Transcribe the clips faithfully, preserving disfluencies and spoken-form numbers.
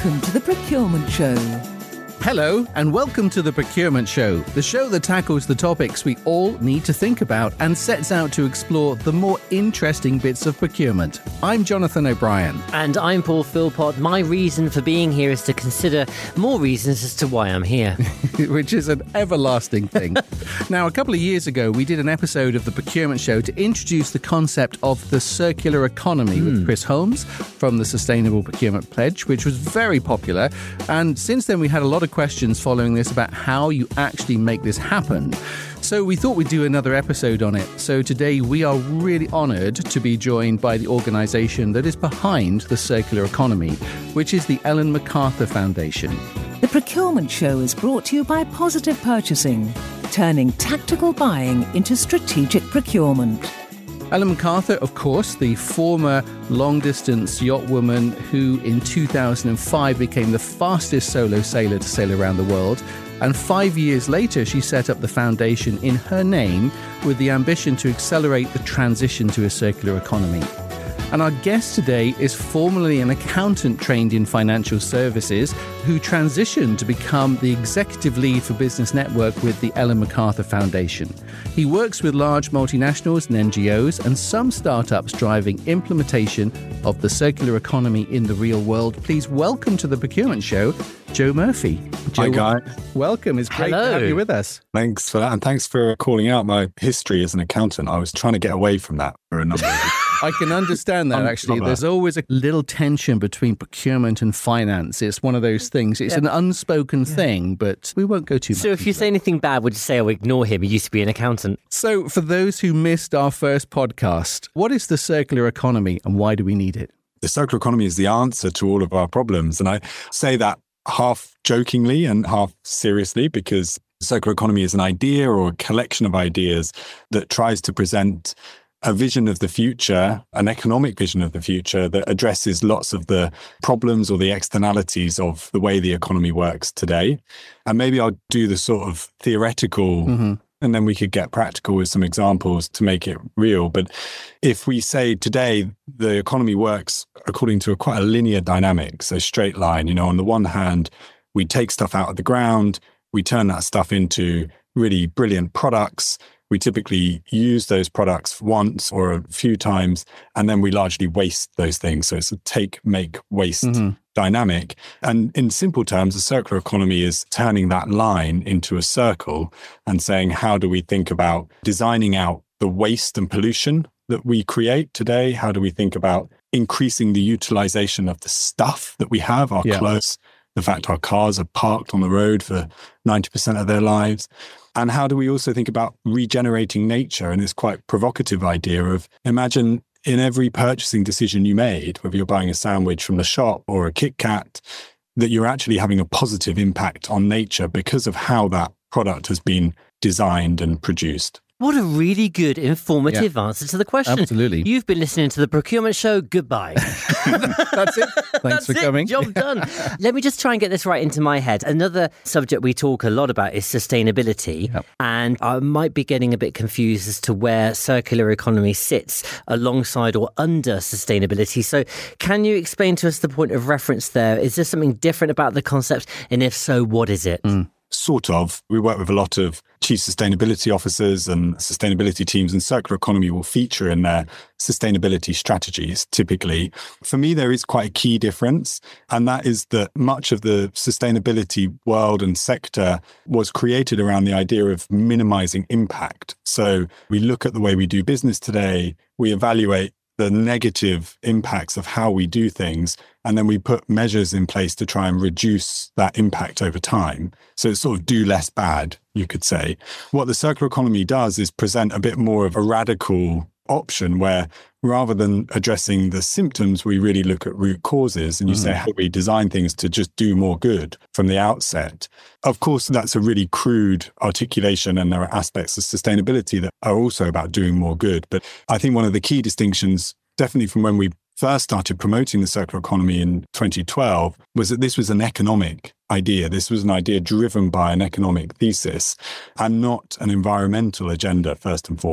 Welcome to the Procurement Show. Hello, and welcome to The Procurement Show, the show that tackles the topics we all need to think about and sets out to explore the more interesting bits of procurement. I'm Jonathan O'Brien. And I'm Paul Philpott. My reason for being here is to consider more reasons as to why I'm here. Which is an everlasting thing. Now, a couple of years ago, we did an episode of The Procurement Show to introduce the concept of the circular economy mm. with Chris Holmes from the Sustainable Procurement Pledge, which was very popular. And since then, we had a lot of questions following this about how you actually make this happen. So we thought we'd do another episode on it. So today we are really honoured to be joined by the organisation that is behind the circular economy, which is the Ellen MacArthur Foundation. The Procurement Show is brought to you by Positive Purchasing, turning tactical buying into strategic procurement. Ellen MacArthur, of course, the former long-distance yacht woman who in two thousand five became the fastest solo sailor to sail around the world. And five years later, she set up the foundation in her name with the ambition to accelerate the transition to a circular economy. And our guest today is formerly an accountant trained in financial services who transitioned to become the executive lead for Business Network with the Ellen MacArthur Foundation. He works with large multinationals and N G Os and some startups driving implementation of the circular economy in the real world. Please welcome to the Procurement Show, Joe Murphy. Joe, Hi, Guy. Welcome. It's great Hello. to have you with us. Thanks for that. And thanks for calling out my history as an accountant. I was trying to get away from that for a number of years. I can understand that, I'm actually. not There's always a little tension between procurement and finance. It's one of those things. It's yeah. an unspoken yeah. thing, but we won't go too much. So if you say anything bad, would you say, oh, ignore him? He used to be an accountant. So for those who missed our first podcast, what is the circular economy and why do we need it? The circular economy is the answer to all of our problems. And I say that half jokingly and half seriously because the circular economy is an idea or a collection of ideas that tries to present a vision of the future, an economic vision of the future that addresses lots of the problems or the externalities of the way the economy works today. And maybe I'll do the sort of theoretical mm-hmm. and then we could get practical with some examples to make it real. But if we say today the economy works according to a quite a linear dynamic, so straight line, you know, on the one hand, we take stuff out of the ground, we turn that stuff into really brilliant products. We typically use those products once or a few times, and then we largely waste those things. So it's a take, make, waste mm-hmm. dynamic. And in simple terms, the circular economy is turning that line into a circle and saying, how do we think about designing out the waste and pollution that we create today? How do we think about increasing the utilization of the stuff that we have, our yeah. clothes, the fact our cars are parked on the road for ninety percent of their lives? And how do we also think about regenerating nature and this quite provocative idea of imagine in every purchasing decision you made, whether you're buying a sandwich from the shop or a Kit Kat, that you're actually having a positive impact on nature because of how that product has been designed and produced. What a really good, informative yeah. answer to the question. Absolutely. You've been listening to The Procurement Show. Goodbye. That's it. Thanks That's for it. coming. Job done. Let me just try and get this right into my head. Another subject we talk a lot about is sustainability. Yep. And I might be getting a bit confused as to where circular economy sits alongside or under sustainability. So can you explain to us the point of reference there? Is there something different about the concept? And if so, what is it? Mm. Sort of. We work with a lot of chief sustainability officers and sustainability teams, and circular economy will feature in their sustainability strategies typically. For me, there is quite a key difference, and that is that much of the sustainability world and sector was created around the idea of minimizing impact. So we look at the way we do business today, we evaluate the negative impacts of how we do things, and then we put measures in place to try and reduce that impact over time. So it's sort of do less bad, you could say. What the circular economy does is present a bit more of a radical option where rather than addressing the symptoms, we really look at root causes and you mm-hmm. say, how do we design things to just do more good from the outset? Of course, that's a really crude articulation, and there are aspects of sustainability that are also about doing more good. But I think one of the key distinctions, definitely from when we first started promoting the circular economy in twenty twelve, was that this was an economic idea. This was an idea driven by an economic thesis and not an environmental agenda, first and foremost.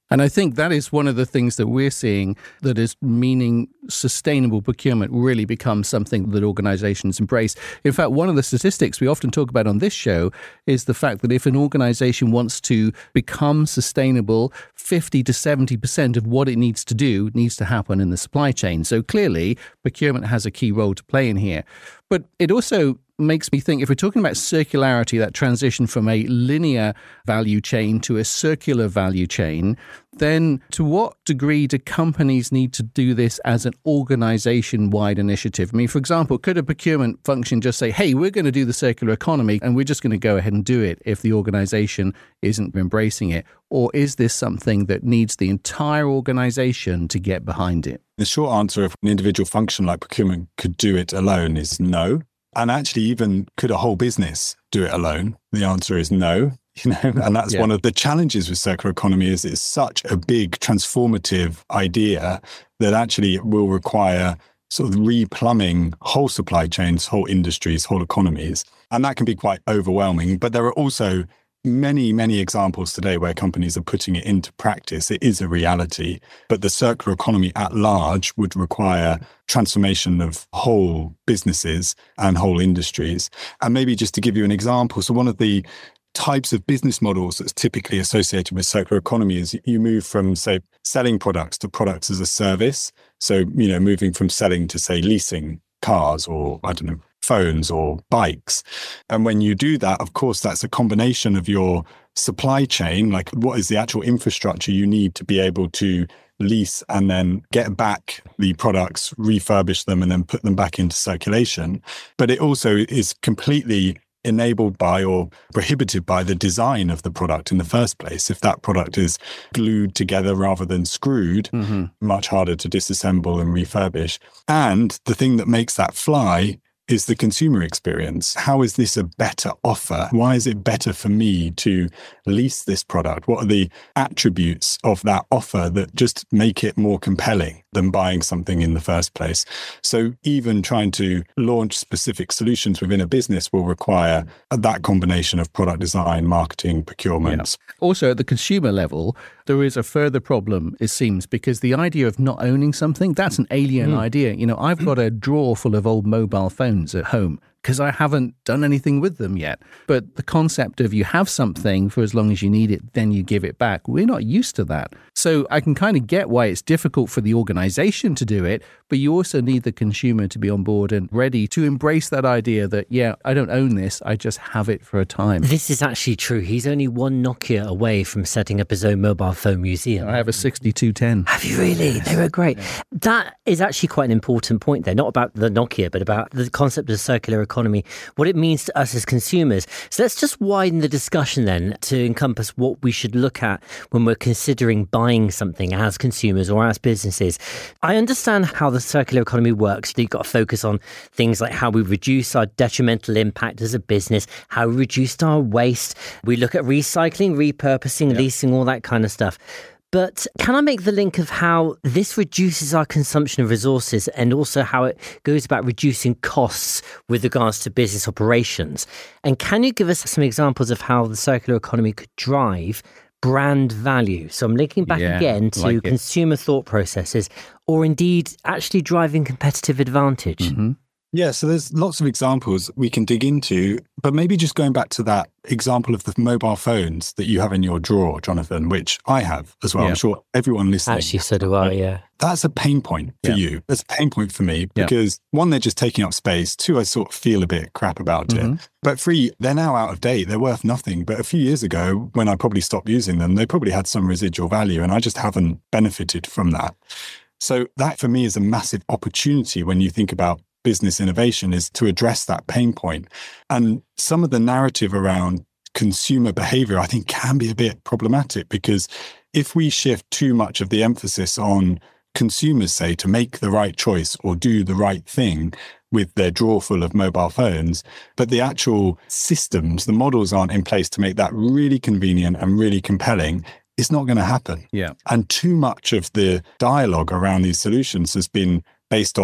And I think that is one of the things that we're seeing that is meaning sustainable procurement really becomes something that organizations embrace. In fact, one of the statistics we often talk about on this show is the fact that if an organization wants to become sustainable, fifty to seventy percent of what it needs to do needs to happen in the supply chain. So clearly, procurement has a key role to play in here. But it also makes me think, if we're talking about circularity, that transition from a linear value chain to a circular value chain, then to what degree do companies need to do this as an organization-wide initiative? I mean, for example, could a procurement function just say, hey, we're going to do the circular economy and we're just going to go ahead and do it if the organization isn't embracing it? Or is this something that needs the entire organization to get behind it? The short answer, if an individual function like procurement could do it alone, is no. And actually, even could a whole business do it alone? The answer is no. You know, and that's yeah. one of the challenges with circular economy is it's such a big transformative idea that actually it will require sort of replumbing whole supply chains, whole industries, whole economies. And that can be quite overwhelming. But there are also many, many examples today where companies are putting it into practice. It is a reality, but the circular economy at large would require transformation of whole businesses and whole industries. And maybe just to give you an example, so one of the types of business models that's typically associated with circular economy is you move from, say, selling products to products as a service. So, you know, moving from selling to, say, leasing cars or, I don't know, phones or bikes. And when you do that, of course, that's a combination of your supply chain, like what is the actual infrastructure you need to be able to lease and then get back the products, refurbish them, and then put them back into circulation. But it also is completely enabled by or prohibited by the design of the product in the first place. If that product is glued together rather than screwed, mm-hmm. much harder to disassemble and refurbish. And the thing that makes that fly is the consumer experience. How is this a better offer? Why is it better for me to lease this product? What are the attributes of that offer that just make it more compelling than buying something in the first place? So even trying to launch specific solutions within a business will require that combination of product design, marketing, procurement. Yeah. Also, at the consumer level, there is a further problem, it seems, because the idea of not owning something, that's an alien mm. idea. You know, I've got a drawer full of old mobile phones at home because I haven't done anything with them yet. But the concept of you have something for as long as you need it, then you give it back, we're not used to that. So I can kind of get why it's difficult for the organization to do it, but you also need the consumer to be on board and ready to embrace that idea that, yeah, I don't own this, I just have it for a time. This is actually true. He's only one Nokia away from setting up his own mobile phone museum. I have a sixty-two ten. Have you really? They were great. Yeah. That is actually quite an important point there, not about the Nokia, but about the concept of circular economy, what it means to us as consumers. So let's just widen the discussion then to encompass what we should look at when we're considering buying something as consumers or as businesses. I understand how the circular economy works. You've got to focus on things like how we reduce our detrimental impact as a business, how we reduce our waste. We look at recycling, repurposing, yep. leasing, all that kind of stuff. But can I make the link of how this reduces our consumption of resources and also how it goes about reducing costs with regards to business operations? And can you give us some examples of how the circular economy could drive brand value? So I'm linking back yeah, again to like consumer thought processes, or indeed actually driving competitive advantage. Mm-hmm. Yeah, so there's lots of examples we can dig into, but maybe just going back to that example of the mobile phones that you have in your drawer, Jonathan, which I have as well. Yeah. I'm sure everyone listening. Actually, so do I, yeah. That's a pain point for yeah. you. That's a pain point for me because yeah. one, they're just taking up space. Two, I sort of feel a bit crap about mm-hmm. it. But three, they're now out of date. They're worth nothing. But a few years ago, when I probably stopped using them, they probably had some residual value and I just haven't benefited from that. So that for me is a massive opportunity when you think about business innovation, is to address that pain point. And some of the narrative around consumer behavior, I think, can be a bit problematic because if we shift too much of the emphasis on consumers, say, to make the right choice or do the right thing with their drawer full of mobile phones, but the actual systems, the models aren't in place to make that really convenient and really compelling, it's not going to happen. Yeah. And too much of the dialogue around these solutions has been based on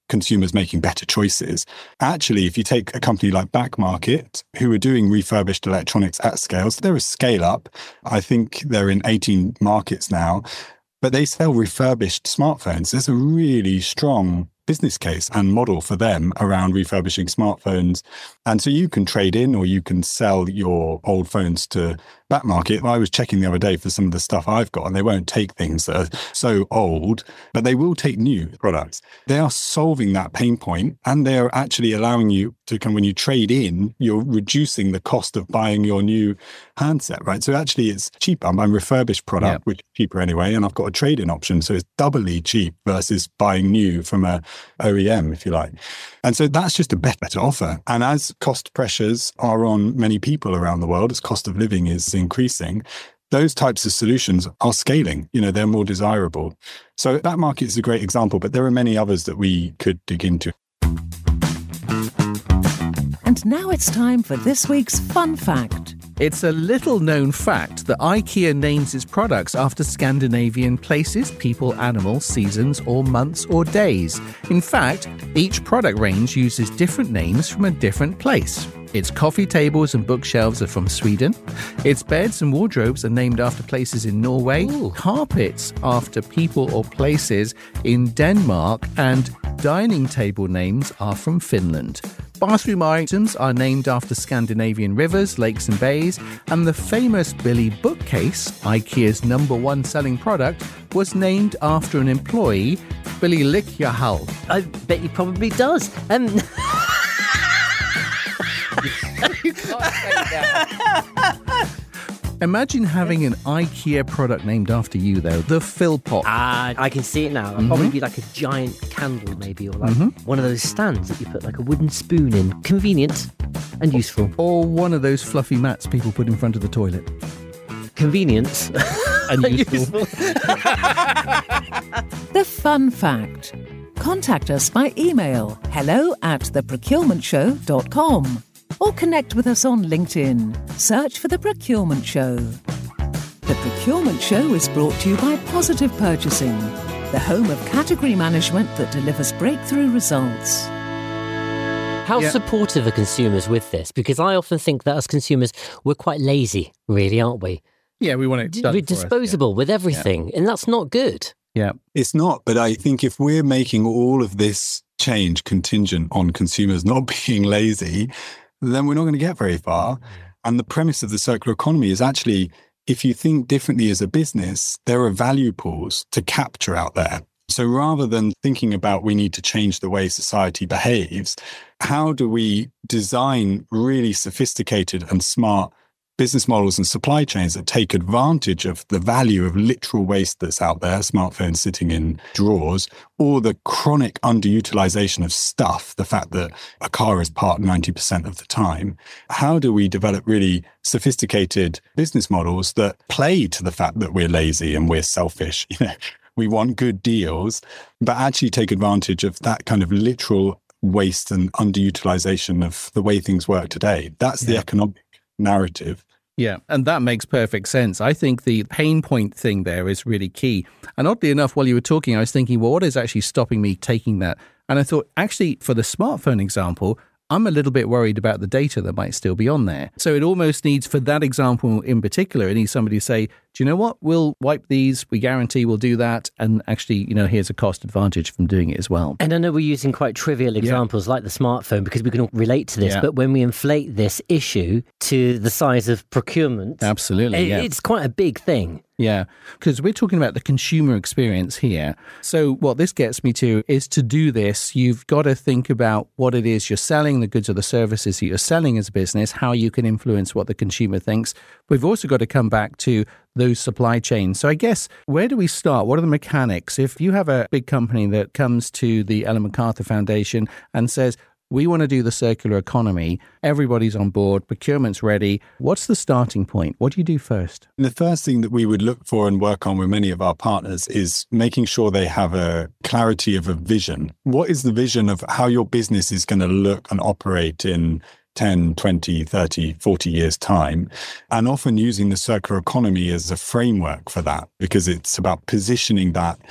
consumers making better choices. Actually, if you take a company like Backmarket, who are doing refurbished electronics at scale, so they're a scale up. I think they're in eighteen markets now, but they sell refurbished smartphones. There's a really strong business case and model for them around refurbishing smartphones. And so you can trade in or you can sell your old phones to Backmarket. I was checking the other day for some of the stuff I've got, and they won't take things that are so old, but they will take new products. They are solving that pain point, and they are actually allowing you to come, when you trade in, you're reducing the cost of buying your new handset, right? So actually it's cheaper. I'm buying refurbished product, yeah. which is cheaper anyway, and I've got a trade-in option. So it's doubly cheap versus buying new from a O E M, if you like. And so that's just a better offer. And as cost pressures are on many people around the world, as cost of living is increasing, those types of solutions are scaling. You know, they're more desirable. So Backmarket is a great example, but there are many others that we could dig into. And now it's time for this week's fun fact. It's a little-known fact that IKEA names its products after Scandinavian places, people, animals, seasons, or months or days. In fact, each product range uses different names from a different place. Its coffee tables and bookshelves are from Sweden. Its beds and wardrobes are named after places in Norway. Ooh. Carpets after people or places in Denmark. And dining table names are from Finland. Bathroom items are named after Scandinavian rivers, lakes and bays, and the famous Billy bookcase, IKEA's number one selling product, was named after an employee, Billy Lickjahal. I bet he probably does. Um... You can't say that. Imagine having an IKEA product named after you, though. The Philpot. Ah, I can see it now. It'll mm-hmm. probably be like a giant candle, maybe, or like mm-hmm. one of those stands that you put like a wooden spoon in. Convenient and useful. Or one of those fluffy mats people put in front of the toilet. Convenient and useful. The fun fact. Contact us by email hello at the procurement show dot com. Or connect with us on LinkedIn. Search for The Procurement Show. The Procurement Show is brought to you by Positive Purchasing, the home of category management that delivers breakthrough results. How yeah. supportive are consumers with this? Because I often think that as consumers, we're quite lazy, really, aren't we? Yeah, we want it done We're for disposable us, yeah. with everything, yeah. and that's not good. Yeah, it's not. But I think if we're making all of this change contingent on consumers not being lazy, then we're not going to get very far. And the premise of the circular economy is actually, if you think differently as a business, there are value pools to capture out there. So rather than thinking about we need to change the way society behaves, how do we design really sophisticated and smart business models and supply chains that take advantage of the value of literal waste that's out there, smartphones sitting in drawers, or the chronic underutilization of stuff, the fact that a car is parked ninety percent of the time. How do we develop really sophisticated business models that play to the fact that we're lazy and we're selfish? You know, we want good deals, but actually take advantage of that kind of literal waste and underutilization of the way things work today. That's the yeah. economic narrative. Yeah, and that makes perfect sense. I think the pain point thing there is really key. And oddly enough, while you were talking, I was thinking, well, what is actually stopping me taking that? And I thought, actually, for the smartphone example, I'm a little bit worried about the data that might still be on there. So it almost needs, for that example in particular, it needs somebody to say, do you know what? We'll wipe these. We guarantee we'll do that. And actually, you know, here's a cost advantage from doing it as well. And I know we're using quite trivial examples yeah. like the smartphone because we can all relate to this. Yeah. But when we inflate this issue to the size of procurement, absolutely, yeah. it's quite a big thing. Yeah, because we're talking about the consumer experience here. So what this gets me to is to do this, you've got to think about what it is you're selling, the goods or the services that you're selling as a business, how you can influence what the consumer thinks. We've also got to come back to those supply chains. So I guess, where do we start? What are the mechanics? If you have a big company that comes to the Ellen MacArthur Foundation and says, we want to do the circular economy, everybody's on board, procurement's ready, what's the starting point? What do you do first? The first thing that we would look for and work on with many of our partners is making sure they have a clarity of a vision. What is the vision of how your business is going to look and operate in ten, twenty, thirty, forty years' time, and often using the circular economy as a framework for that, because it's about positioning that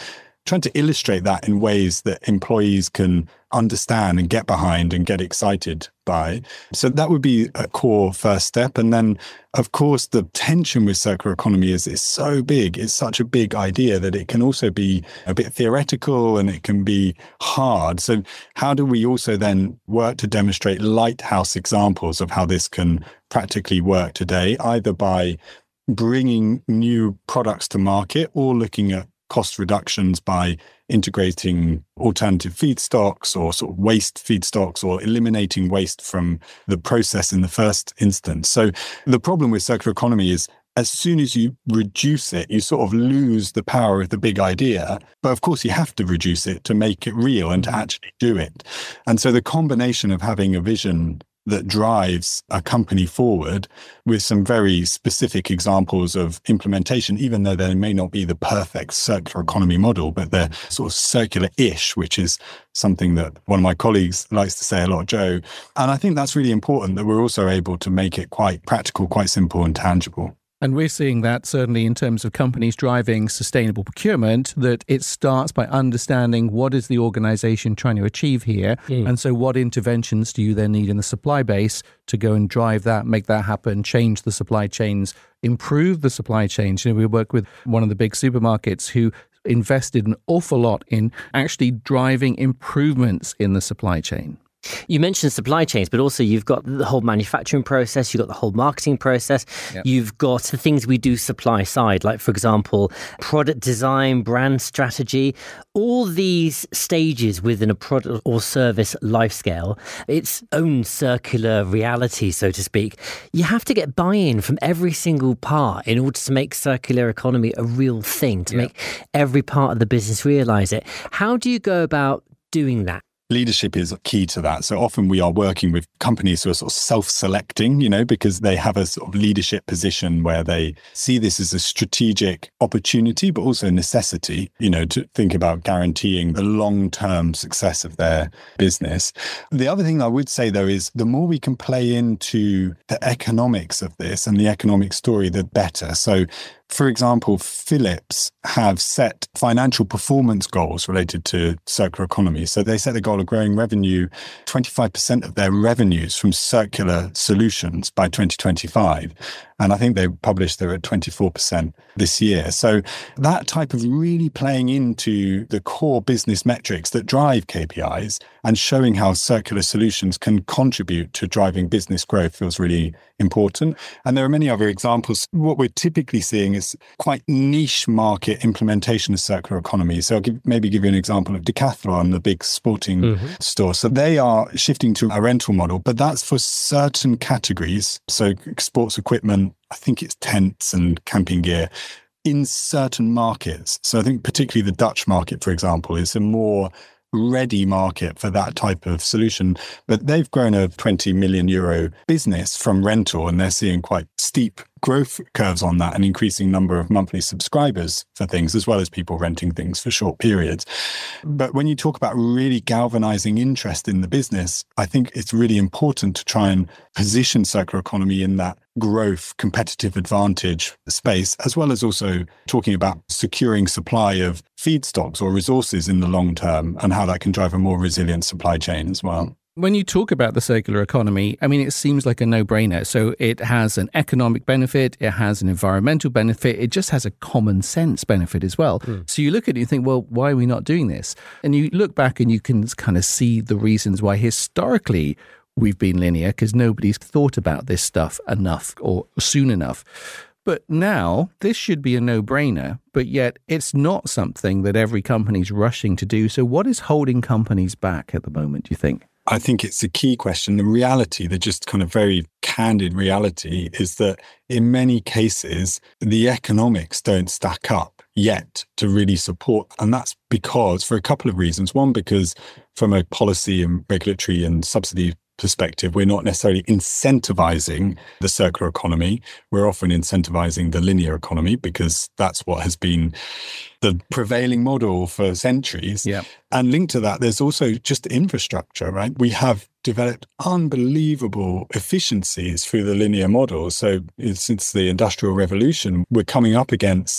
trying to illustrate that in ways that employees can understand and get behind and get excited by. So that would be a core first step. And then, of course, the tension with circular economy is it's so big. It's such a big idea that it can also be a bit theoretical and it can be hard. So how do we also then work to demonstrate lighthouse examples of how this can practically work today, either by bringing new products to market or looking at cost reductions by integrating alternative feedstocks or sort of waste feedstocks or eliminating waste from the process in the first instance. So the problem with circular economy is as soon as you reduce it, you sort of lose the power of the big idea. But of course, you have to reduce it to make it real and to actually do it. And so the combination of having a vision that drives a company forward with some very specific examples of implementation, even though they may not be the perfect circular economy model, but they're sort of circular-ish, which is something that one of my colleagues likes to say a lot, Joe. And I think that's really important that we're also able to make it quite practical, quite simple and tangible. And we're seeing that certainly in terms of companies driving sustainable procurement, that it starts by understanding what is the organization trying to achieve here. Mm. And so what interventions do you then need in the supply base to go and drive that, make that happen, change the supply chains, improve the supply chains. You know, we work with one of the big supermarkets who invested an awful lot in actually driving improvements in the supply chain. You mentioned supply chains, but also you've got the whole manufacturing process, you've got the whole marketing process, yep. You've got the things we do supply side, like, for example, product design, brand strategy, all these stages within a product or service life scale, its own circular reality, so to speak. You have to get buy-in from every single part in order to make circular economy a real thing, to yep. make every part of the business realize it. How do you go about doing that? Leadership is key to that. So often we are working with companies who are sort of self-selecting, you know, because they have a sort of leadership position where they see this as a strategic opportunity, but also a necessity, you know, to think about guaranteeing the long-term success of their business. The other thing I would say, though, is the more we can play into the economics of this and the economic story, the better. So for example, Philips have set financial performance goals related to circular economy. So they set a goal of growing revenue, twenty-five percent of their revenues from circular solutions by twenty twenty-five. And I think they published they're at twenty-four percent this year. So that type of really playing into the core business metrics that drive K P Is and showing how circular solutions can contribute to driving business growth feels really important. And there are many other examples. What we're typically seeing is quite niche market implementation of circular economy. So I'll give, maybe give you an example of Decathlon, the big sporting mm-hmm. store. So they are shifting to a rental model, but that's for certain categories. So sports equipment, I think it's tents and camping gear in certain markets. So I think particularly the Dutch market, for example, is a more ready market for that type of solution. But they've grown a twenty million euro business from rental, and they're seeing quite steep growth curves on that, an increasing number of monthly subscribers for things, as well as people renting things for short periods. But when you talk about really galvanizing interest in the business, I think it's really important to try and position circular economy in that growth, competitive advantage space, as well as also talking about securing supply of feedstocks or resources in the long term and how that can drive a more resilient supply chain as well. When you talk about the circular economy, I mean, it seems like a no-brainer. So it has an economic benefit, it has an environmental benefit, it just has a common sense benefit as well. Mm. So you look at it and you think, well, why are we not doing this? And you look back and you can kind of see the reasons why historically we've been linear, because nobody's thought about this stuff enough or soon enough. But now this should be a no-brainer, but yet it's not something that every company's rushing to do. So what is holding companies back at the moment, do you think? I think it's a key question. The reality, the just kind of very candid reality, is that in many cases, the economics don't stack up yet to really support. And that's because, for a couple of reasons. One, because from a policy and regulatory and subsidy perspective, we're not necessarily incentivizing the circular economy. We're often incentivizing the linear economy because that's what has been the prevailing model for centuries. Yeah. And linked to that, there's also just infrastructure, right? We have developed unbelievable efficiencies through the linear model. So since the Industrial Revolution, we're coming up against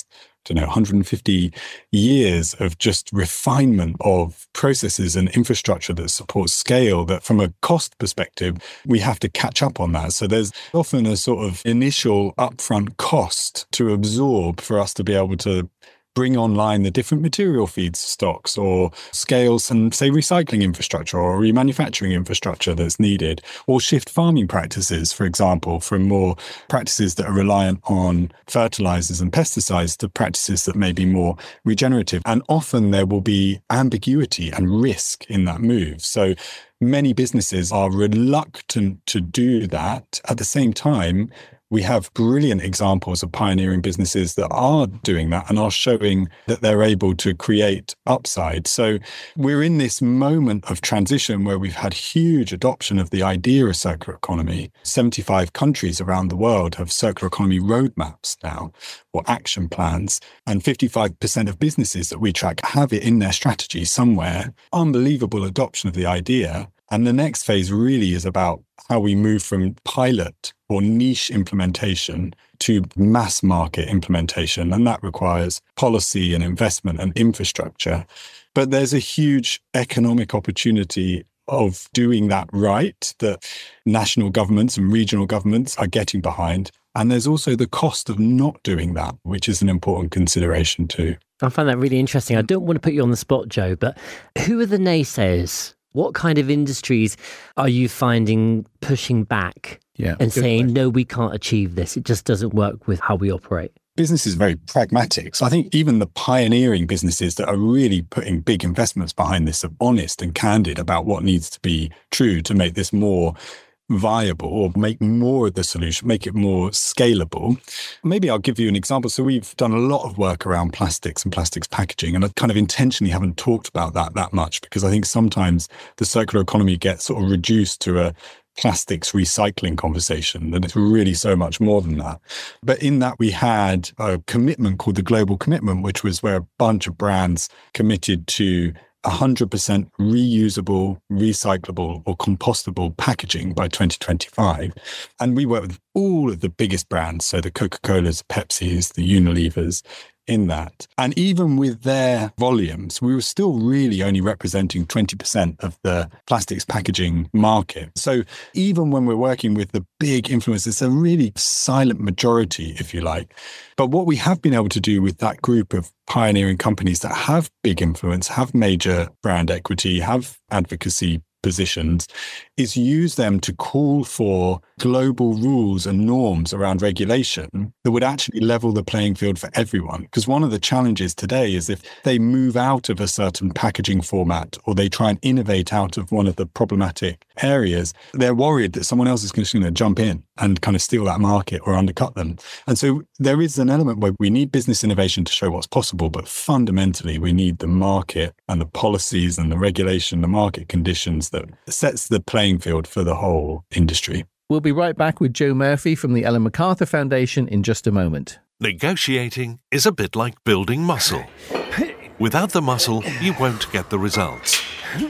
don't know, one hundred fifty years of just refinement of processes and infrastructure that supports scale, that from a cost perspective, we have to catch up on that. So there's often a sort of initial upfront cost to absorb for us to be able to bring online the different material feedstocks or scale some, say, recycling infrastructure or remanufacturing infrastructure that's needed, or shift farming practices, for example, from more practices that are reliant on fertilizers and pesticides to practices that may be more regenerative. And often there will be ambiguity and risk in that move. So many businesses are reluctant to do that. At the same time, we have brilliant examples of pioneering businesses that are doing that and are showing that they're able to create upside. So we're in this moment of transition where we've had huge adoption of the idea of circular economy. seventy-five countries around the world have circular economy roadmaps now, or action plans, and fifty-five percent of businesses that we track have it in their strategy somewhere. Unbelievable adoption of the idea. And the next phase really is about how we move from pilot or niche implementation to mass market implementation. And that requires policy and investment and infrastructure. But there's a huge economic opportunity of doing that right, that national governments and regional governments are getting behind. And there's also the cost of not doing that, which is an important consideration too. I find that really interesting. I don't want to put you on the spot, Joe, but who are the naysayers? What kind of industries are you finding pushing back yeah, and saying, no, we can't achieve this? It just doesn't work with how we operate. Business is very pragmatic. So I think even the pioneering businesses that are really putting big investments behind this are honest and candid about what needs to be true to make this more viable or make more of the solution, make it more scalable. Maybe I'll give you an example. So we've done a lot of work around plastics and plastics packaging, and I kind of intentionally haven't talked about that that much because I think sometimes the circular economy gets sort of reduced to a plastics recycling conversation, and it's really so much more than that. But in that we had a commitment called the Global Commitment, which was where a bunch of brands committed to one hundred percent reusable, recyclable or compostable packaging by twenty twenty-five. And we work with all of the biggest brands, so the Coca-Colas, Pepsis, the Unilevers in that. And even with their volumes, we were still really only representing twenty percent of the plastics packaging market. So even when we're working with the big influencers, it's a really silent majority, if you like. But what we have been able to do with that group of pioneering companies that have big influence, have major brand equity, have advocacy positions, is use them to call for global rules and norms around regulation that would actually level the playing field for everyone. Because one of the challenges today is if they move out of a certain packaging format or they try and innovate out of one of the problematic areas, they're worried that someone else is going to jump in and kind of steal that market or undercut them. And so there is an element where we need business innovation to show what's possible, but fundamentally we need the market and the policies and the regulation, the market conditions that sets the playing field for the whole industry. We'll be right back with Joe Murphy from the Ellen MacArthur Foundation in just a moment. Negotiating is a bit like building muscle. Without the muscle, you won't get the results.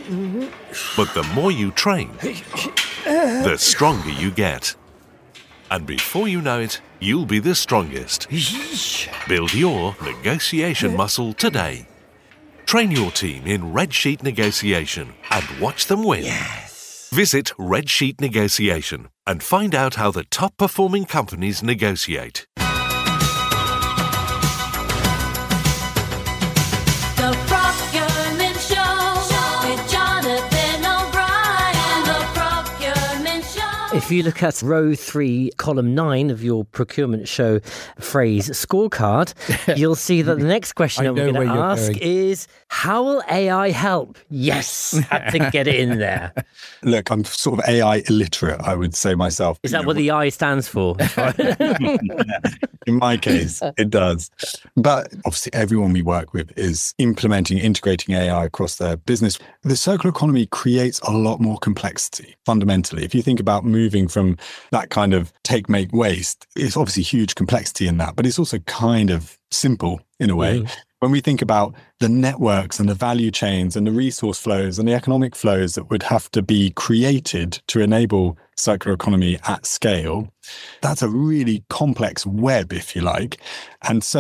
But the more you train, the stronger you get. And before you know it, you'll be the strongest. Build your negotiation muscle today. Train your team in Red Sheet Negotiation and watch them win. Yes. Visit Red Sheet Negotiation and find out how the top performing companies negotiate. The Procurement Show with Jonathan O'Brien. The Procurement Show. If you look at row three, column nine of your Procurement Show phrase scorecard, you'll see that the next question that we're going to ask going. is, how will A I help? Yes, had to get it in there. Look, I'm sort of A I illiterate, I would say myself. Is that you know, what the I stands for? In my case, it does. But obviously, everyone we work with is implementing, integrating A I across their business. The circular economy creates a lot more complexity, fundamentally. If you think about moving from that kind of take, make, waste, it's obviously huge complexity in that, but it's also kind of simple in a way. Mm. When we think about the networks and the value chains and the resource flows and the economic flows that would have to be created to enable circular economy at scale, that's a really complex web, if you like. And so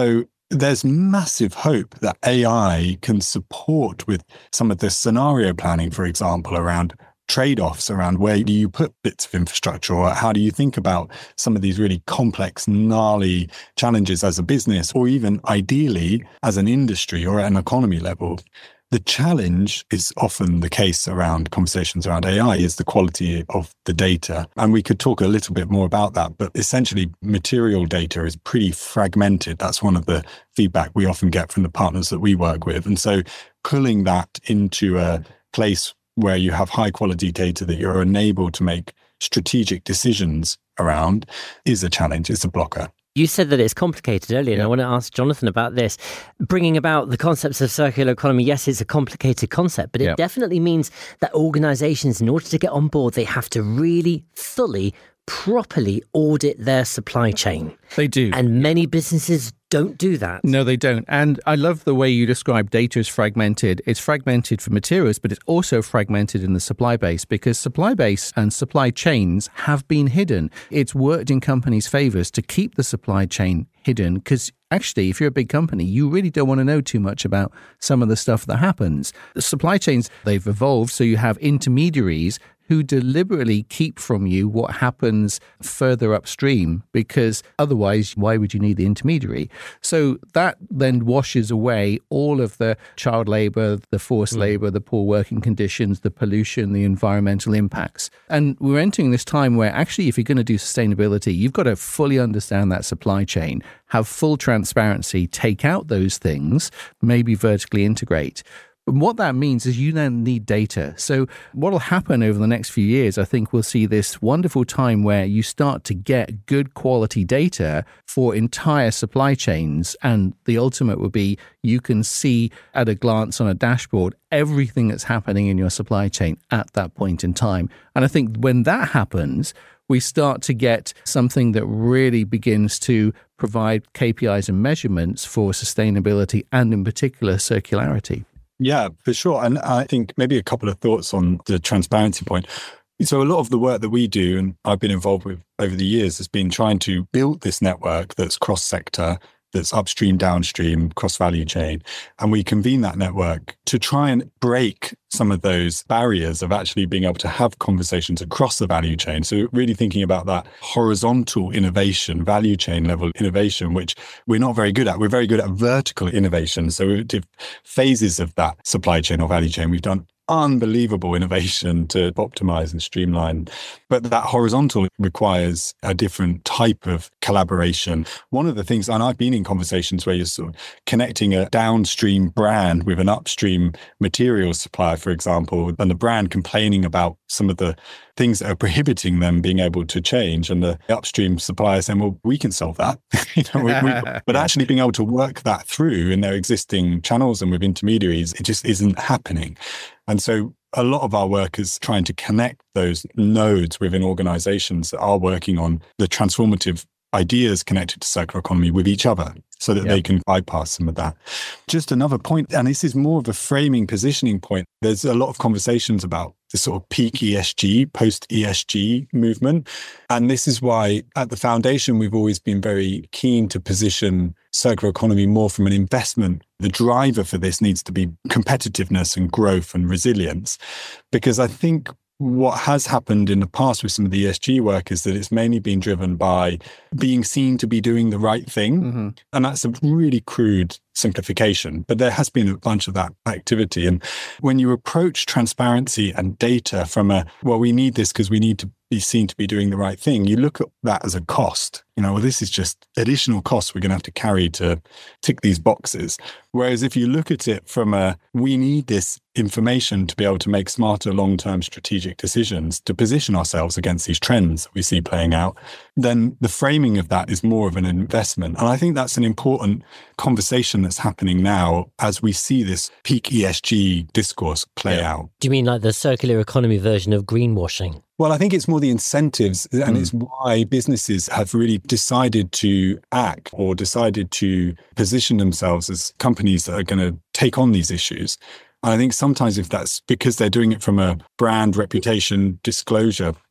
there's massive hope that A I can support with some of the scenario planning, for example, around trade-offs around where do you put bits of infrastructure, or how do you think about some of these really complex, gnarly challenges as a business, or even ideally as an industry or at an economy level. The challenge is often the case around conversations around A I is the quality of the data. And we could talk a little bit more about that, but essentially material data is pretty fragmented. That's one of the feedback we often get from the partners that we work with. And so pulling that into a place where you have high quality data that you're enabled to make strategic decisions around is a challenge, it's a blocker. You said that it's complicated earlier, and Yeah. I want to ask Jonathan about this. Bringing about the concepts of circular economy, yes, it's a complicated concept, but it Yeah. definitely means that organizations, in order to get on board, they have to really fully, properly audit their supply chain. They do. And many businesses don't do that. No, they don't. And I love the way you describe data as fragmented. It's fragmented for materials, but it's also fragmented in the supply base, because supply base and supply chains have been hidden. It's worked in companies' favors to keep the supply chain hidden, because actually, if you're a big company, you really don't want to know too much about some of the stuff that happens. The supply chains, they've evolved, so you have intermediaries who deliberately keep from you what happens further upstream, because otherwise, why would you need the intermediary? So that then washes away all of the child labor, the forced mm. labor, the poor working conditions, the pollution, the environmental impacts. And we're entering this time where actually, if you're going to do sustainability, you've got to fully understand that supply chain, have full transparency, take out those things, maybe vertically integrate. But what that means is you then need data. So what will happen over the next few years, I think we'll see this wonderful time where you start to get good quality data for entire supply chains. And the ultimate would be you can see at a glance on a dashboard everything that's happening in your supply chain at that point in time. And I think when that happens, we start to get something that really begins to provide K P Is and measurements for sustainability and in particular circularity. Yeah, for sure. And I think maybe a couple of thoughts on the transparency point. So a lot of the work that we do, and I've been involved with over the years, has been trying to build this network that's cross-sector, that's upstream, downstream, cross-value chain. And we convene that network to try and break some of those barriers of actually being able to have conversations across the value chain. So really thinking about that horizontal innovation, value chain level innovation, which we're not very good at. We're very good at vertical innovation. So we did phases of that supply chain or value chain. We've done unbelievable innovation to optimize and streamline. But that horizontal requires a different type of collaboration. One of the things, and I've been in conversations where you're sort of connecting a downstream brand with an upstream materials supplier, for example, and the brand complaining about some of the things that are prohibiting them being able to change. And the upstream supplier saying, well, we can solve that. you know, we, we, but actually being able to work that through in their existing channels and with intermediaries, it just isn't happening. And so a lot of our work is trying to connect those nodes within organizations that are working on the transformative ideas connected to circular economy with each other so that yep. they can bypass some of that. Just another point, and this is more of a framing, positioning point. There's a lot of conversations about the sort of peak E S G, post-E S G movement. And this is why at the foundation, we've always been very keen to position circular economy more from an investment. The driver for this needs to be competitiveness and growth and resilience, because I think what has happened in the past with some of the E S G work is that it's mainly been driven by being seen to be doing the right thing. Mm-hmm. And that's a really crude simplification, but there has been a bunch of that activity. And when you approach transparency and data from a, well, we need this because we need to be seen to be doing the right thing, you look at that as a cost. You know, well, this is just additional costs we're going to have to carry to tick these boxes. Whereas if you look at it from a, we need this information to be able to make smarter long-term strategic decisions to position ourselves against these trends that we see playing out, then the framing of that is more of an investment. And I think that's an important conversation that's happening now as we see this peak E S G discourse play yeah. out. Do you mean like the circular economy version of greenwashing? Well, I think it's more the incentives, and mm. it's why businesses have really decided to act or decided to position themselves as companies that are going to take on these issues. And I think sometimes if that's because they're doing it from a brand reputation disclosure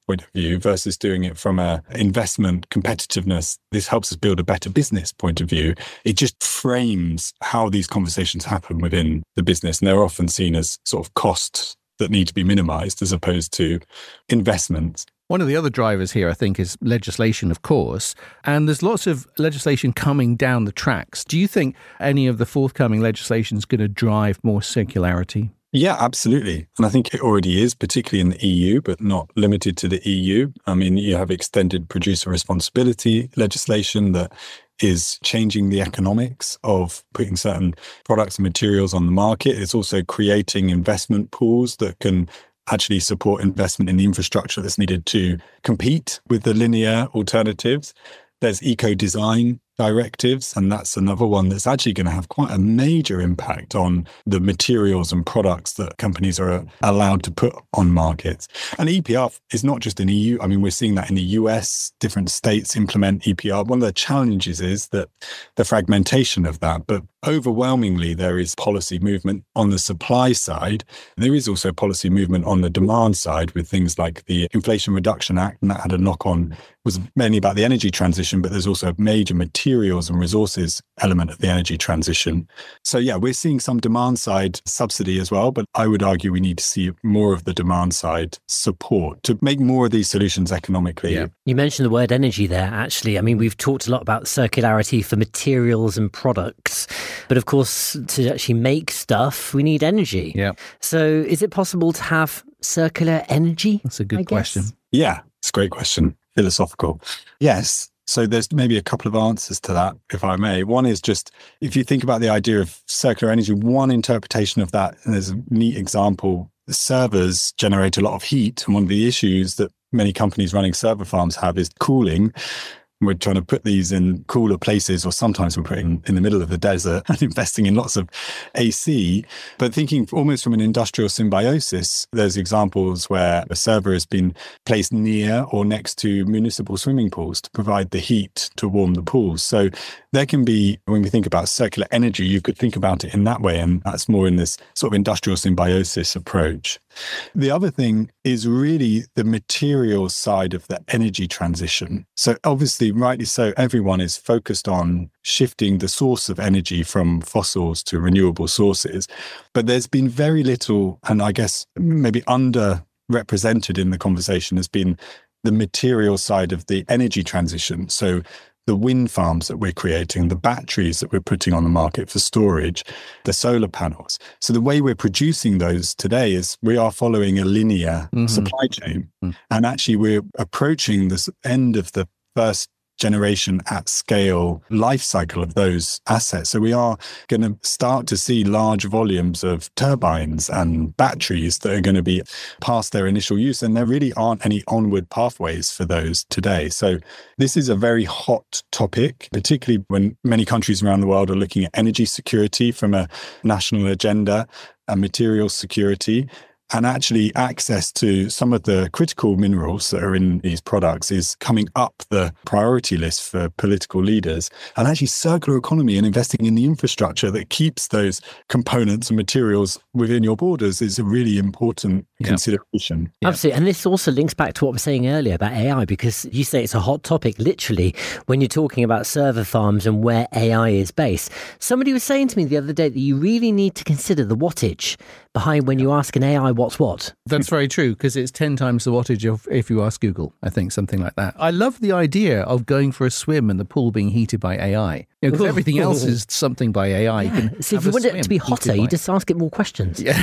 point of view versus doing it from a investment competitiveness, this helps us build a better business point of view, it just frames how these conversations happen within the business. And they're often seen as sort of costs that need to be minimized as opposed to investments. One of the other drivers here, I think, is legislation, of course. And there's lots of legislation coming down the tracks. Do you think any of the forthcoming legislation is going to drive more circularity? Yeah, absolutely. And I think it already is, particularly in the E U, but not limited to the E U. I mean, you have extended producer responsibility legislation that is changing the economics of putting certain products and materials on the market. It's also creating investment pools that can actually support investment in the infrastructure that's needed to compete with the linear alternatives. There's eco-design directives, and that's another one that's actually going to have quite a major impact on the materials and products that companies are allowed to put on markets. And E P R is not just in E U. I mean, we're seeing that in the U S, different states implement E P R. One of the challenges is that the fragmentation of that, but overwhelmingly there is policy movement on the supply side. There is also policy movement on the demand side with things like the Inflation Reduction Act, and that had a knock-on, was mainly about the energy transition, but there's also a major materials and resources element of the energy transition. So yeah, we're seeing some demand side subsidy as well, but I would argue we need to see more of the demand side support to make more of these solutions economically. Yeah. You mentioned the word energy there, actually. I mean, we've talked a lot about circularity for materials and products, but of course, to actually make stuff, we need energy. Yeah. So is it possible to have circular energy? That's a good I question. guess? Yeah, it's a great question. Philosophical. Yes. So there's maybe a couple of answers to that, if I may. One is just, if you think about the idea of circular energy, one interpretation of that, and there's a neat example, the servers generate a lot of heat. And one of the issues that many companies running server farms have is cooling. We're trying to put these in cooler places, or sometimes we're putting in the middle of the desert and investing in lots of A C. But thinking almost from an industrial symbiosis, there's examples where a server has been placed near or next to municipal swimming pools to provide the heat to warm the pools. So there can be, when we think about circular energy, you could think about it in that way. And that's more in this sort of industrial symbiosis approach. The other thing is really the materials side of the energy transition. So obviously, rightly so, everyone is focused on shifting the source of energy from fossils to renewable sources. But there's been very little, and I guess maybe underrepresented in the conversation, has been the material side of the energy transition. So the wind farms that we're creating, the batteries that we're putting on the market for storage, the solar panels. So the way we're producing those today is we are following a linear mm-hmm. supply chain. Mm-hmm. And actually we're approaching this end of the first generation at scale life cycle of those assets. So we are going to start to see large volumes of turbines and batteries that are going to be past their initial use. And there really aren't any onward pathways for those today. So this is a very hot topic, particularly when many countries around the world are looking at energy security from a national agenda and materials security. And actually access to some of the critical minerals that are in these products is coming up the priority list for political leaders. And actually circular economy and investing in the infrastructure that keeps those components and materials within your borders is a really important yeah. consideration. Yeah. Absolutely. And this also links back to what we were saying earlier about A I, because you say it's a hot topic, literally, when you're talking about server farms and where A I is based. Somebody was saying to me the other day that you really need to consider the wattage behind when you ask an A I what's what. That's very true, because it's ten times the wattage of if you ask Google, I think, something like that. I love the idea of going for a swim and the pool being heated by A I. Because you know, everything else is something by A I. Yeah. You can so if you want it to be hotter, you just ask it more questions. Yeah,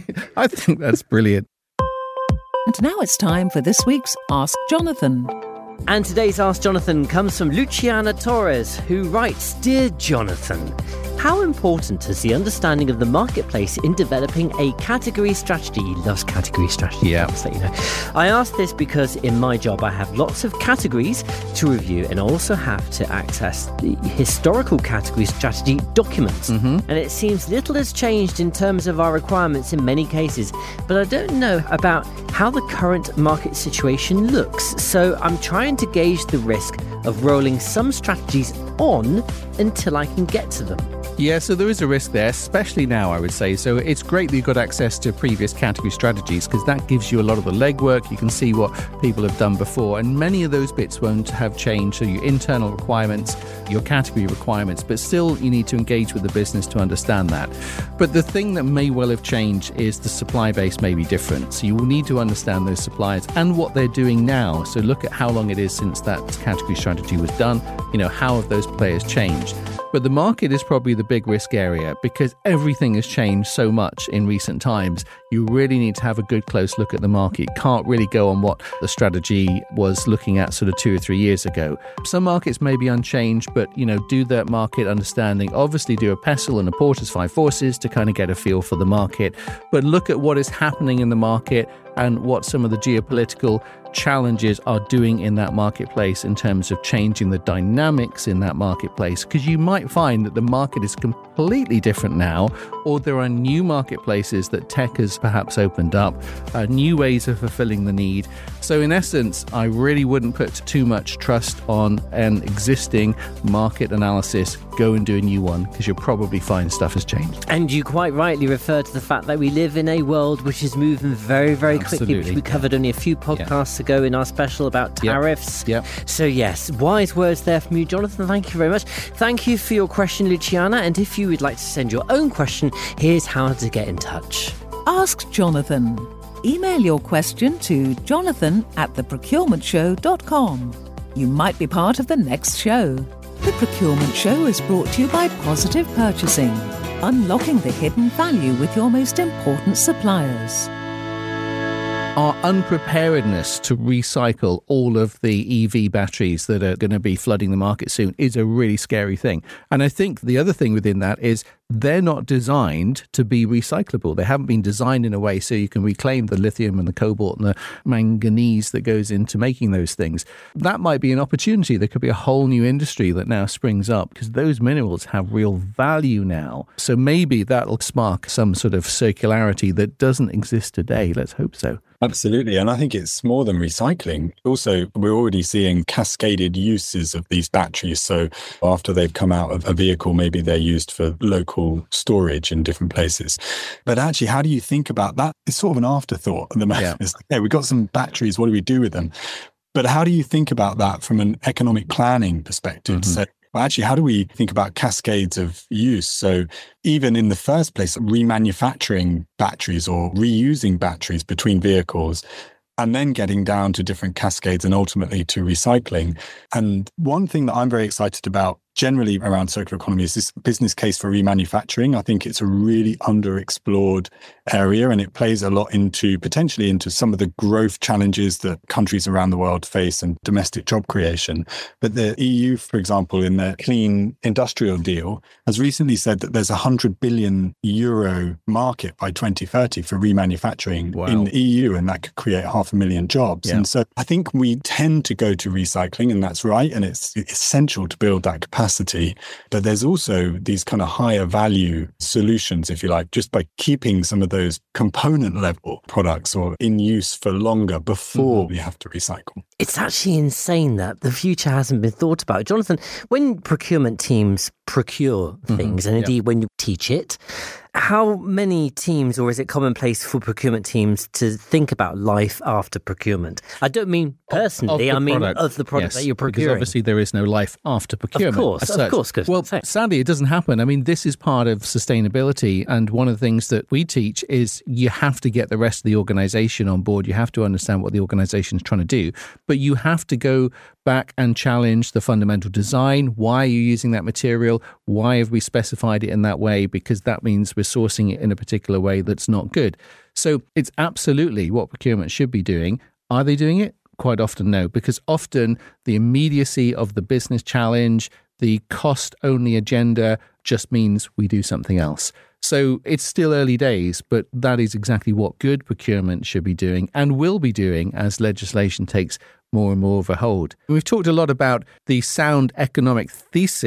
I think that's brilliant. And now it's time for this week's Ask Jonathan. And today's Ask Jonathan comes from Luciana Torres, who writes, Dear Jonathan, how important is the understanding of the marketplace in developing a category strategy? He loves category strategy. Yeah. So, you know. I ask this because in my job I have lots of categories to review, and I also have to access the historical category strategy documents. Mm-hmm. And it seems little has changed in terms of our requirements in many cases, but I don't know about how the current market situation looks. So I'm trying to gauge the risk of rolling some strategies on until I can get to them? Yeah, so there is a risk there, especially now, I would say. So it's great that you've got access to previous category strategies because that gives you a lot of the legwork. You can see what people have done before, and many of those bits won't have changed. So your internal requirements, your category requirements, but still you need to engage with the business to understand that. But the thing that may well have changed is the supply base may be different. So you will need to understand those suppliers and what they're doing now. So look at how long it is since that category strategy was done. You know, how have those players changed? But the market is probably the big risk area because everything has changed so much in recent times. You really need to have a good close look at the market. You can't really go on what the strategy was looking at sort of two or three years ago. Some markets may be unchanged, but, you know, do that market understanding. Obviously do a PESTLE and a Porter's Five Forces to kind of get a feel for the market. But look at what is happening in the market and what some of the geopolitical challenges are doing in that marketplace in terms of changing the dynamics in that marketplace, because you might find that the market is completely different now, or there are new marketplaces that tech has perhaps opened up, uh, new ways of fulfilling the need. So in essence, I really wouldn't put too much trust on an existing market analysis. Go and do a new one because you'll probably find stuff has changed. And you quite rightly refer to the fact that we live in a world which is moving very, very Absolutely. quickly, which we covered only a few podcasts Yeah. ago in our special about tariffs. Yep. So yes, wise words there from you, Jonathan. Thank you very much. Thank you for your question, Luciana. And if you would like to send your own question, here's how to get in touch. Ask Jonathan. Email your question to jonathan at the procurement show dot com. You might be part of the next show. The Procurement Show is brought to you by Positive Purchasing, unlocking the hidden value with your most important suppliers. Our unpreparedness to recycle all of the E V batteries that are going to be flooding the market soon is a really scary thing. And I think the other thing within that is they're not designed to be recyclable. They haven't been designed in a way so you can reclaim the lithium and the cobalt and the manganese that goes into making those things. That might be an opportunity. There could be a whole new industry that now springs up because those minerals have real value now. So maybe that'll spark some sort of circularity that doesn't exist today. Let's hope so. Absolutely. And I think it's more than recycling. Also, we're already seeing cascaded uses of these batteries. So after they've come out of a vehicle, maybe they're used for local storage in different places. But actually, how do you think about that? It's sort of an afterthought at the moment. Yeah. It's like, hey, we've got some batteries. What do we do with them? But how do you think about that from an economic planning perspective? Mm-hmm. So well, actually, how do we think about cascades of use? So even in the first place, remanufacturing batteries or reusing batteries between vehicles, and then getting down to different cascades and ultimately to recycling. And one thing that I'm very excited about generally around circular economy is this business case for remanufacturing. I think it's a really underexplored area, and it plays a lot into potentially into some of the growth challenges that countries around the world face and domestic job creation. But the E U, for example, in their Clean Industrial Deal, has recently said that there's a one hundred billion euro market by twenty thirty for remanufacturing Wow. in the E U, and that could create half a million jobs. Yeah. And so I think we tend to go to recycling, and that's right, and it's essential to build that capacity. But there's also these kind of higher value solutions, if you like, just by keeping some of those component level products or in use for longer before mm-hmm. we have to recycle. It's actually insane that the future hasn't been thought about. Jonathan, when procurement teams procure things, mm-hmm. and indeed yep. when you teach it, how many teams, or is it commonplace for procurement teams to think about life after procurement? I don't mean personally, I mean product. of the product yes, that you're procuring. Because obviously there is no life after procurement. Of course, of course. Good. Well, sadly, it doesn't happen. I mean, this is part of sustainability. And one of the things that we teach is you have to get the rest of the organization on board. You have to understand what the organization is trying to do. But you have to go back and challenge the fundamental design. Why are you using that material? Why have we specified it in that way? Because that means we're sourcing it in a particular way that's not good. So it's absolutely what procurement should be doing. Are they doing it? Quite often, no, because often the immediacy of the business challenge, the cost-only agenda just means we do something else. So it's still early days, but that is exactly what good procurement should be doing and will be doing as legislation takes more and more of a hold. We've talked a lot about the sound economic thesis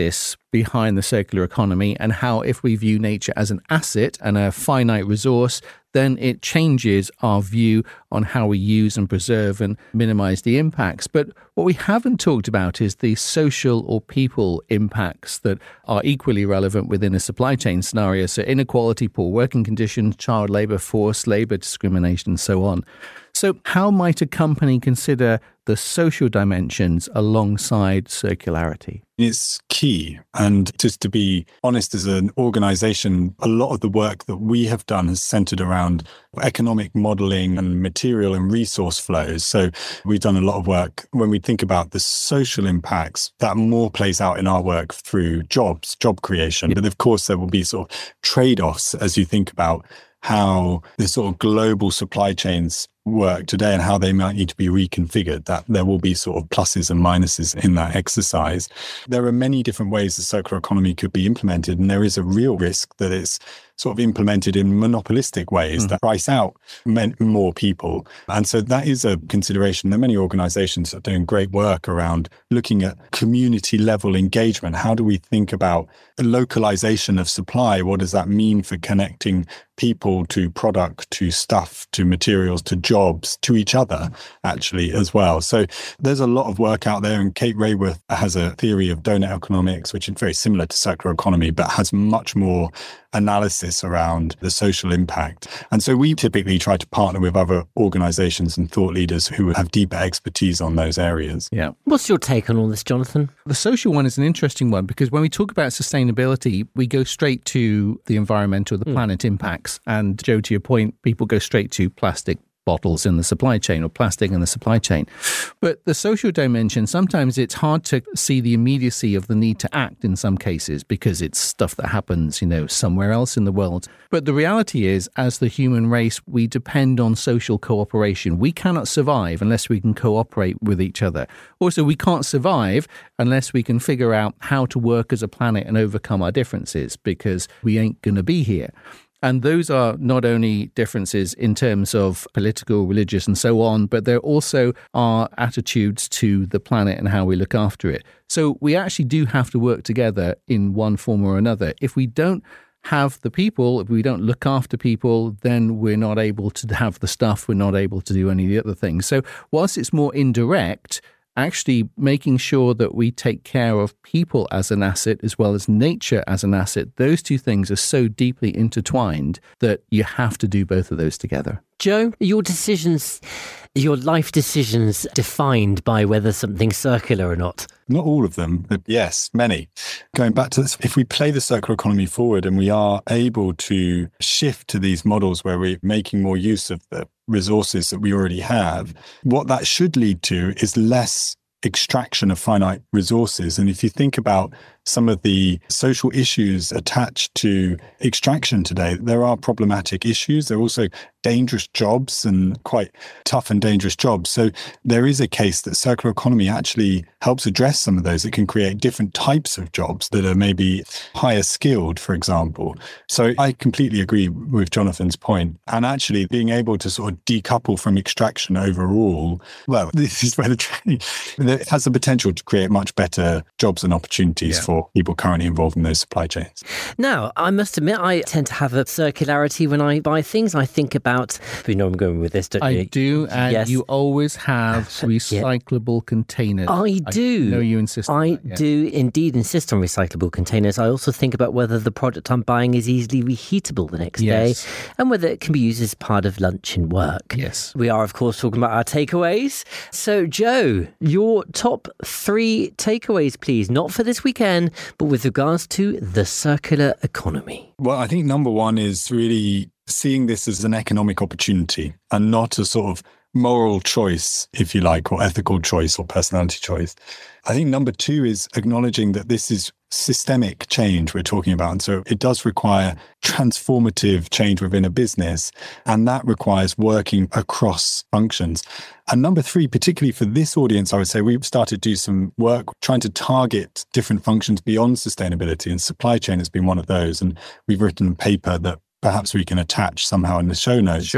behind the circular economy, and how if we view nature as an asset and a finite resource, then it changes our view on how we use and preserve and minimize the impacts. But what we haven't talked about is the social or people impacts that are equally relevant within a supply chain scenario. So inequality, poor working conditions, child labor, forced labor, discrimination, and so on. So how might a company consider the social dimensions alongside circularity? It's key. And just to be honest, as an organization, a lot of the work that we have done has centered around economic modeling and material and resource flows. So we've done a lot of work when we think about the social impacts, that more plays out in our work through jobs, job creation. But of course, there will be sort of trade-offs as you think about how the sort of global supply chains work today and how they might need to be reconfigured, that there will be sort of pluses and minuses in that exercise. There are many different ways the circular economy could be implemented, and there is a real risk that it's sort of implemented in monopolistic ways mm. that price out more people. And so that is a consideration. There are many organizations that are doing great work around looking at community level engagement. How do we think about the localization of supply? What does that mean for connecting people to product, to stuff, to materials, to jobs, to each other, actually, as well? So there's a lot of work out there. And Kate Raworth has a theory of donut economics, which is very similar to circular economy, but has much more analysis around the social impact. And so we typically try to partner with other organizations and thought leaders who have deeper expertise on those areas. Yeah. What's your take on all this, Jonathan? The social one is an interesting one because when we talk about sustainability, we go straight to the environmental, the mm. planet impacts. And Joe, to your point, people go straight to plastic bottles in the supply chain or plastic in the supply chain. But the social dimension, sometimes it's hard to see the immediacy of the need to act in some cases because it's stuff that happens, you know, somewhere else in the world. But the reality is, as the human race, we depend on social cooperation. We cannot survive unless we can cooperate with each other. Also, we can't survive unless we can figure out how to work as a planet and overcome our differences because we ain't going to be here. And those are not only differences in terms of political, religious, and so on, but they're also our attitudes to the planet and how we look after it. So we actually do have to work together in one form or another. If we don't have the people, if we don't look after people, then we're not able to have the stuff, we're not able to do any of the other things. So whilst it's more indirect, actually making sure that we take care of people as an asset as well as nature as an asset, those two things are so deeply intertwined that you have to do both of those together. Joe, your decisions, your life decisions defined by whether something's circular or not? Not all of them, but yes, many. Going back to this, if we play the circular economy forward and we are able to shift to these models where we're making more use of the resources that we already have, what that should lead to is less extraction of finite resources. And if you think about some of the social issues attached to extraction today, there are problematic issues. There are also dangerous jobs and quite tough and dangerous jobs. So there is a case that circular economy actually helps address some of those. It can create different types of jobs that are maybe higher skilled, for example. So I completely agree with Jonathan's point. And actually being able to sort of decouple from extraction overall, well, this is where the training, it has the potential to create much better jobs and opportunities yeah. for people currently involved in those supply chains. Now, I must admit, I tend to have a circularity when I buy things. I think about, you know I'm going with this, don't I you? I do, and yes. you always have recyclable yeah. containers. I do. I know you insist on I that, yeah. do indeed insist on recyclable containers. I also think about whether the product I'm buying is easily reheatable the next yes. day and whether it can be used as part of lunch and work. Yes. We are, of course, talking about our takeaways. So, Joe, your top three takeaways, please, not for this weekend, but with regards to the circular economy. Well, I think number one is really seeing this as an economic opportunity and not a sort of moral choice, if you like, or ethical choice or personality choice. I think number two is acknowledging that this is systemic change we're talking about. And so it does require transformative change within a business, and that requires working across functions. And number three, particularly for this audience, I would say we've started to do some work trying to target different functions beyond sustainability, and supply chain has been one of those. And we've written a paper that perhaps we can attach somehow in the show notes. Sure.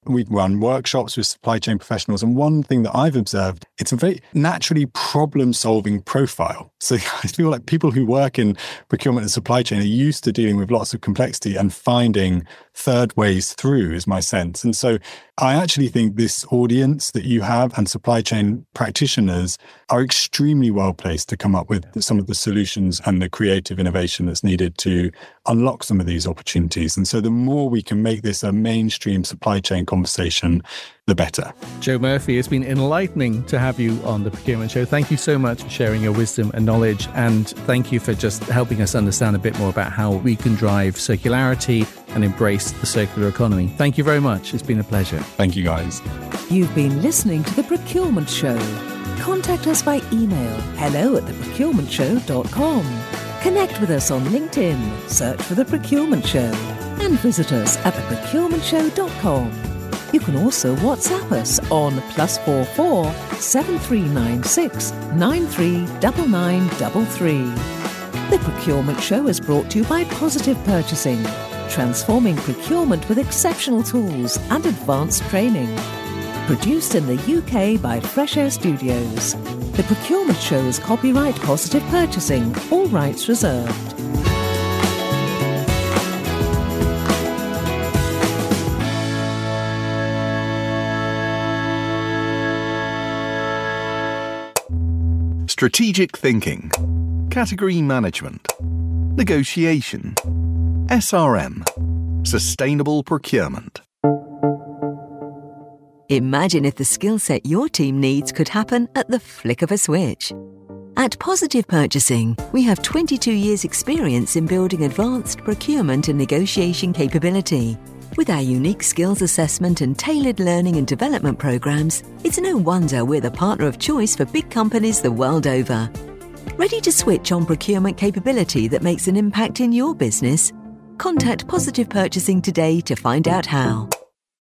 we run workshops with supply chain professionals. And one thing that I've observed, it's a very naturally problem-solving profile. So I feel like people who work in procurement and supply chain are used to dealing with lots of complexity and finding third ways through, is my sense. And so I actually think this audience that you have and supply chain practitioners are extremely well placed to come up with some of the solutions and the creative innovation that's needed to unlock some of these opportunities. And so the more we can make this a mainstream supply chain conversation, the better. Joe Murphy, it's been enlightening to have you on the Procurement Show. Thank you so much for sharing your wisdom and knowledge. And thank you for just helping us understand a bit more about how we can drive circularity and embrace the circular economy. Thank you very much. It's been a pleasure. Thank you, guys. You've been listening to The Procurement Show. Contact us by email, hello at the procurement show dot com. Connect with us on LinkedIn, search for The Procurement Show, and visit us at the procurement show dot com. You can also WhatsApp us on plus four four seven three nine six nine three nine nine three three. The Procurement Show is brought to you by Positive Purchasing, transforming procurement with exceptional tools and advanced training. Produced in the U K by Fresh Air Studios. The Procurement Show is copyright Positive Purchasing, all rights reserved. Strategic thinking, category management, negotiation, S R M, sustainable procurement. Imagine if the skill set your team needs could happen at the flick of a switch. At Positive Purchasing, we have twenty-two years' experience in building advanced procurement and negotiation capability. With our unique skills assessment and tailored learning and development programs, it's no wonder we're the partner of choice for big companies the world over. Ready to switch on procurement capability that makes an impact in your business? Contact Positive Purchasing today to find out how.